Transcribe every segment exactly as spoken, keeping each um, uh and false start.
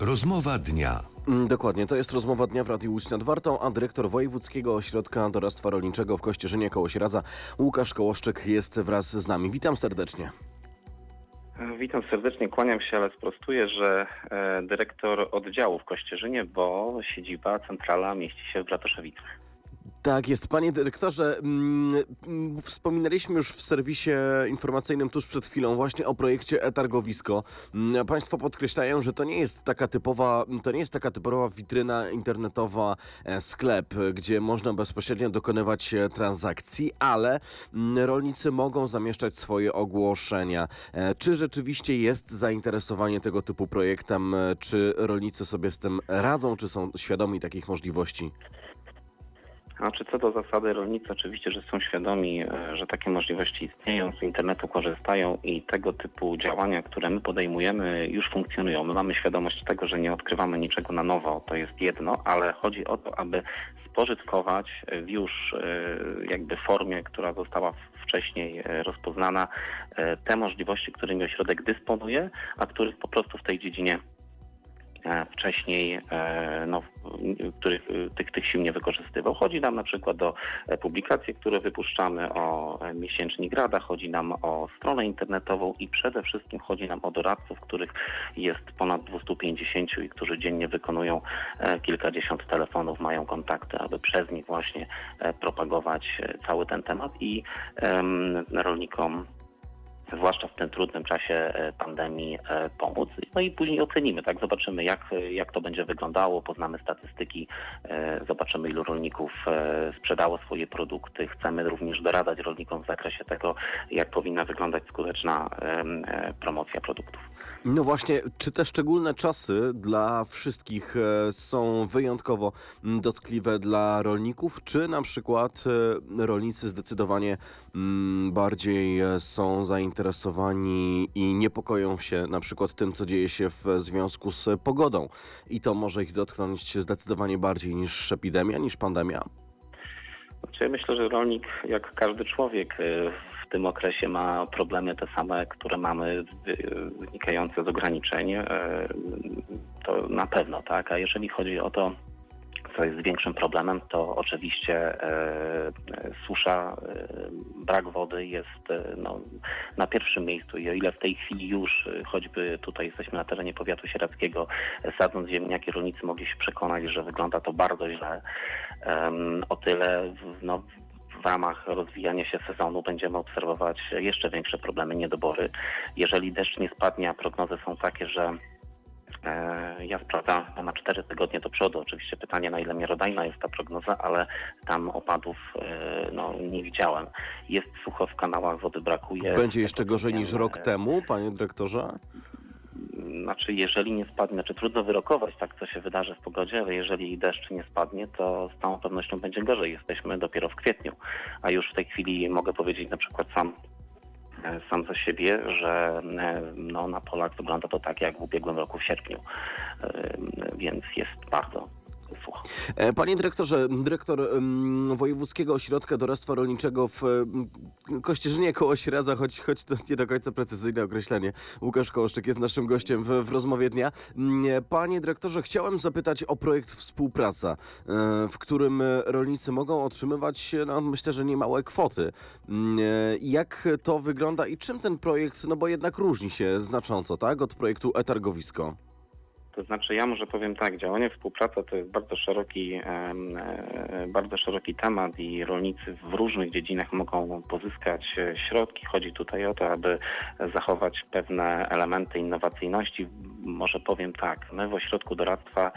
Rozmowa dnia. Dokładnie, to jest rozmowa dnia w Radiu Łódź nad Wartą, a dyrektor Wojewódzkiego Ośrodka Doradztwa Rolniczego w Kościerzynie koło Sieradza, Łukasz Kołoszczyk, jest wraz z nami. Witam serdecznie. Witam serdecznie, kłaniam się, ale sprostuję, że e, dyrektor oddziału w Kościerzynie, bo siedziba, centrala mieści się w Bratoszewicach. Tak jest. Panie dyrektorze, mm, wspominaliśmy już w serwisie informacyjnym tuż przed chwilą właśnie o projekcie e-Targowisko. Mm, Państwo podkreślają, że to nie jest taka typowa, to nie jest taka typowa witryna internetowa, e, sklep, gdzie można bezpośrednio dokonywać e, transakcji, ale mm, rolnicy mogą zamieszczać swoje ogłoszenia. E, Czy rzeczywiście jest zainteresowanie tego typu projektem? E, Czy rolnicy sobie z tym radzą? Czy są świadomi takich możliwości? Znaczy co do zasady, rolnicy oczywiście, że są świadomi, że takie możliwości istnieją, z internetu korzystają i tego typu działania, które my podejmujemy, już funkcjonują. My mamy świadomość tego, że nie odkrywamy niczego na nowo, to jest jedno, ale chodzi o to, aby spożytkować w już jakby formie, która została wcześniej rozpoznana, te możliwości, którymi ośrodek dysponuje, a których po prostu w tej dziedzinie wcześniej, no, których tych, tych sił nie wykorzystywał. Chodzi nam na przykład o publikacje, które wypuszczamy, o miesięcznik Rada, chodzi nam o stronę internetową i przede wszystkim chodzi nam o doradców, których jest ponad dwieście pięćdziesiąt i którzy dziennie wykonują kilkadziesiąt telefonów, mają kontakty, aby przez nich właśnie propagować cały ten temat i um, rolnikom, zwłaszcza w tym trudnym czasie pandemii, pomóc. No i później ocenimy, tak? Zobaczymy, jak, jak to będzie wyglądało, poznamy statystyki, zobaczymy, ilu rolników sprzedało swoje produkty. Chcemy również doradzać rolnikom w zakresie tego, jak powinna wyglądać skuteczna promocja produktów. No właśnie, czy te szczególne czasy dla wszystkich są wyjątkowo dotkliwe dla rolników, czy na przykład rolnicy zdecydowanie bardziej są zainteresowani i niepokoją się na przykład tym, co dzieje się w związku z pogodą i to może ich dotknąć zdecydowanie bardziej niż epidemia, niż pandemia? Znaczy, ja myślę, że rolnik, jak każdy człowiek, w tym okresie ma problemy te same, które mamy, wynikające z ograniczeń. To na pewno, tak? A jeżeli chodzi o to, co jest większym problemem, to oczywiście e, susza, e, brak wody jest e, no, na pierwszym miejscu i o ile w tej chwili już, choćby tutaj jesteśmy na terenie powiatu sieradzkiego, sadząc ziemniaki, rolnicy mogli się przekonać, że wygląda to bardzo źle, e, o tyle no, w ramach rozwijania się sezonu będziemy obserwować jeszcze większe problemy, niedobory. Jeżeli deszcz nie spadnie, a prognozy są takie, że ja sprawdzam na cztery tygodnie do przodu. Oczywiście pytanie, na ile miarodajna jest ta prognoza, ale tam opadów no, nie widziałem. Jest sucho w kanałach, wody brakuje. Będzie jeszcze gorzej niż rok temu, panie dyrektorze? Znaczy, jeżeli nie spadnie, znaczy trudno wyrokować tak, co się wydarzy w pogodzie, ale jeżeli deszcz nie spadnie, to z całą pewnością będzie gorzej. Jesteśmy dopiero w kwietniu, a już w tej chwili mogę powiedzieć na przykład sam sam za siebie, że no, na polach wygląda to tak jak w ubiegłym roku w sierpniu, więc jest bardzo sucho. Panie dyrektorze, dyrektor um, Wojewódzkiego Ośrodka Doradztwa Rolniczego w um, Kościerzynie koło Sieradza, choć, choć to nie do końca precyzyjne określenie, Łukasz Kołoszczyk jest naszym gościem w, w rozmowie dnia. Panie dyrektorze, chciałem zapytać o projekt Współpraca, w którym rolnicy mogą otrzymywać, no, myślę, że niemałe kwoty. Jak to wygląda i czym ten projekt, no bo jednak różni się znacząco, tak, od projektu e-Targowisko? To znaczy, ja może powiem tak, działanie współpraca to jest bardzo szeroki, e, bardzo szeroki temat i rolnicy w różnych dziedzinach mogą pozyskać środki. Chodzi tutaj o to, aby zachować pewne elementy innowacyjności. Może powiem tak, my w Ośrodku Doradztwa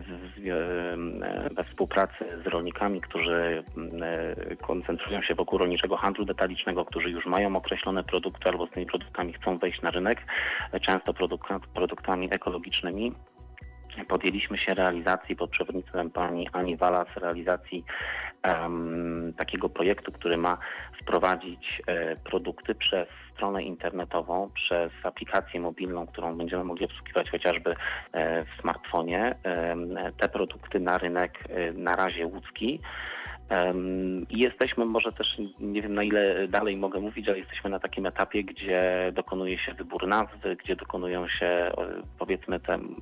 we współpracy z rolnikami, którzy koncentrują się wokół rolniczego handlu detalicznego, którzy już mają określone produkty albo z tymi produktami chcą wejść na rynek, często produk- produktami ekologicznymi, podjęliśmy się realizacji pod przewodnictwem pani Ani Walas, realizacji um, takiego projektu, który ma wprowadzić e, produkty przez stronę internetową, przez aplikację mobilną, którą będziemy mogli obsługiwać chociażby e, w smartfonie. E, te produkty na rynek e, na razie łódzki. I jesteśmy, może też nie wiem na ile dalej mogę mówić, ale jesteśmy na takim etapie, gdzie dokonuje się wybór nazwy, gdzie dokonują się powiedzmy te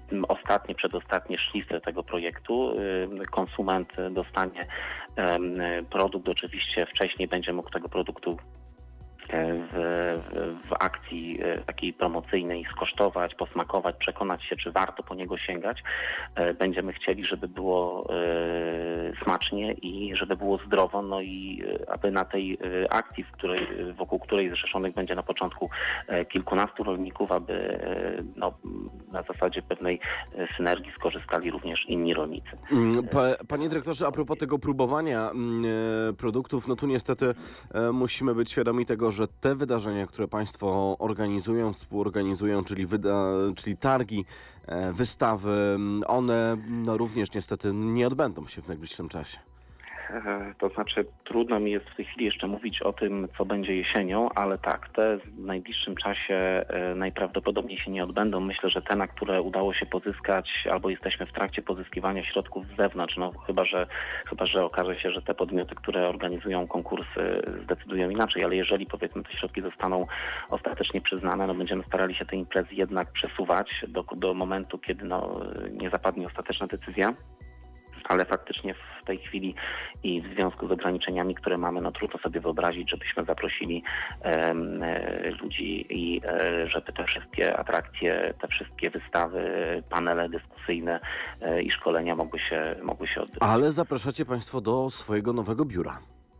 ostatnie, przedostatnie szlify tego projektu. Konsument dostanie produkt, oczywiście wcześniej będzie mógł tego produktu W, w akcji takiej promocyjnej skosztować, posmakować, przekonać się, czy warto po niego sięgać. Będziemy chcieli, żeby było smacznie i żeby było zdrowo, no i aby na tej akcji, w której, wokół której zrzeszonych będzie na początku kilkunastu rolników, aby no, na zasadzie pewnej synergii skorzystali również inni rolnicy. Pa, panie dyrektorze, a propos tego próbowania produktów, no tu niestety musimy być świadomi tego, że te wydarzenia, które państwo organizują, współorganizują, czyli, wyda, czyli targi, wystawy, one no również niestety nie odbędą się w najbliższym czasie. To znaczy trudno mi jest w tej chwili jeszcze mówić o tym, co będzie jesienią, ale tak, te w najbliższym czasie najprawdopodobniej się nie odbędą. Myślę, że te, na które udało się pozyskać, albo jesteśmy w trakcie pozyskiwania środków z zewnątrz, no chyba, że, chyba, że okaże się, że te podmioty, które organizują konkursy, zdecydują inaczej, ale jeżeli powiedzmy te środki zostaną ostatecznie przyznane, no będziemy starali się te imprezy jednak przesuwać do, do momentu, kiedy no, nie zapadnie ostateczna decyzja. Ale faktycznie w tej chwili i w związku z ograniczeniami, które mamy, no trudno sobie wyobrazić, żebyśmy zaprosili e, ludzi i e, żeby te wszystkie atrakcje, te wszystkie wystawy, panele dyskusyjne e, i szkolenia mogły się, mogły się odbywać. Ale zapraszacie państwo do swojego nowego biura.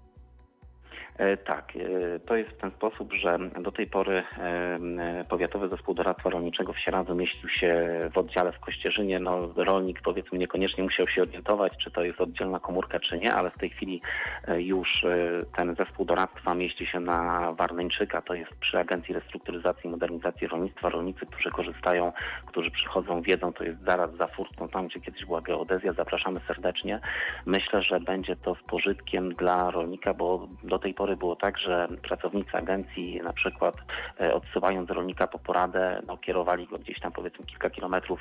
Tak, to jest w ten sposób, że do tej pory Powiatowy Zespół Doradztwa Rolniczego w Sieradzu mieścił się w oddziale w Kościerzynie. No, rolnik powiedzmy niekoniecznie musiał się orientować, czy to jest oddzielna komórka, czy nie, ale w tej chwili już ten zespół doradztwa mieści się na Warneńczyka, to jest przy Agencji Restrukturyzacji i Modernizacji Rolnictwa. Rolnicy, którzy korzystają, którzy przychodzą, wiedzą, to jest zaraz za furtką, tam gdzie kiedyś była geodezja. Zapraszamy serdecznie. Myślę, że będzie to z pożytkiem dla rolnika, bo do tej pory było tak, że pracownicy agencji na przykład odsyłając rolnika po poradę, no, kierowali go gdzieś tam powiedzmy kilka kilometrów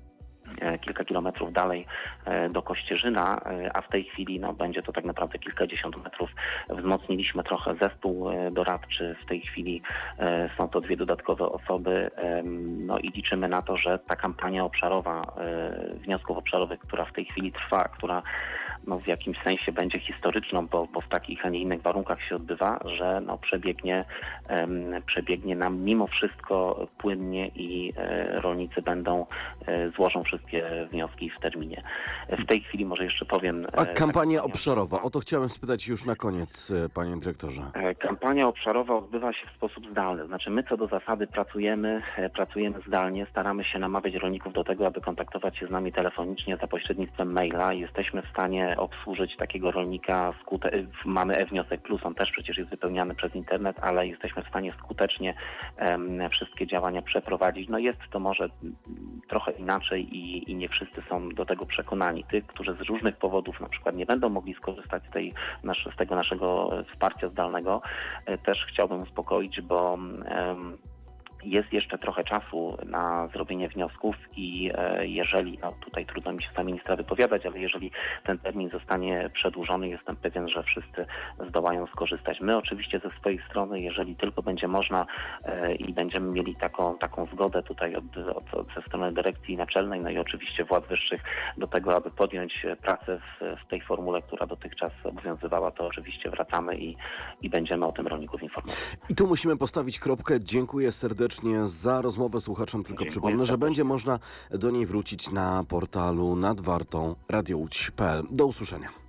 kilka kilometrów dalej do Kościerzyna, a w tej chwili no, będzie to tak naprawdę kilkadziesiąt metrów. Wzmocniliśmy trochę zespół doradczy, w tej chwili są to dwie dodatkowe osoby, no i liczymy na to, że ta kampania obszarowa, wniosków obszarowych, która w tej chwili trwa, która no, w jakimś sensie będzie historyczną, bo, bo w takich, a nie innych warunkach się odbywa, że no, przebiegnie, um, przebiegnie nam mimo wszystko płynnie i e, rolnicy będą, e, złożą wszystkie wnioski w terminie. W tej chwili może jeszcze powiem... A kampania obszarowa, o to chciałem spytać już na koniec, panie dyrektorze. Kampania obszarowa odbywa się w sposób zdalny. Znaczy my co do zasady pracujemy, pracujemy zdalnie, staramy się namawiać rolników do tego, aby kontaktować się z nami telefonicznie za pośrednictwem maila. Jesteśmy w stanie obsłużyć takiego rolnika, skute- mamy e-wniosek plus, on też przecież jest wypełniany przez internet, ale jesteśmy w stanie skutecznie um, wszystkie działania przeprowadzić. No jest to może trochę inaczej i, i nie wszyscy są do tego przekonani. Tych, którzy z różnych powodów na przykład nie będą mogli skorzystać z, tej, nasz, z tego naszego wsparcia zdalnego, też chciałbym uspokoić, bo um, jest jeszcze trochę czasu na zrobienie wniosków i e, jeżeli, no tutaj trudno mi się za ministra wypowiadać, ale jeżeli ten termin zostanie przedłużony, jestem pewien, że wszyscy zdołają skorzystać. My oczywiście ze swojej strony, jeżeli tylko będzie można e, i będziemy mieli taką, taką zgodę tutaj od, od, od ze strony dyrekcji naczelnej, no i oczywiście władz wyższych do tego, aby podjąć pracę w, w tej formule, która dotychczas obowiązywała, to oczywiście wracamy i, i będziemy o tym rolników informować. I tu musimy postawić kropkę. Dziękuję serdecznie za rozmowę słuchaczom. Tylko Dziękuję przypomnę, że będzie można do niej wrócić na portalu nadwartą radio łódź kropka p l. Do usłyszenia.